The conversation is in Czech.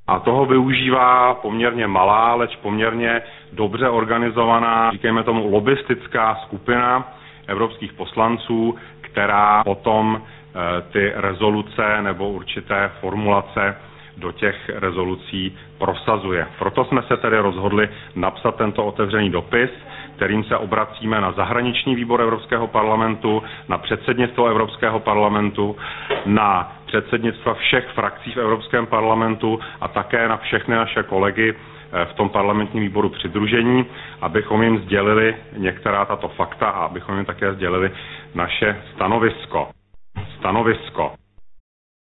A toho využívá poměrně malá, leč poměrně dobře organizovaná, říkejme tomu lobistická skupina evropských poslanců, která potom ty rezoluce nebo určité formulace do těch rezolucí prosazuje. Proto jsme se tedy rozhodli napsat tento otevřený dopis, kterým se obracíme na zahraniční výbor Evropského parlamentu, na předsednictvo Evropského parlamentu, na předsednictva všech frakcí v Evropském parlamentu a také na všechny naše kolegy v tom parlamentním výboru přidružení, abychom jim sdělili některá tato fakta a abychom jim také sdělili naše stanovisko.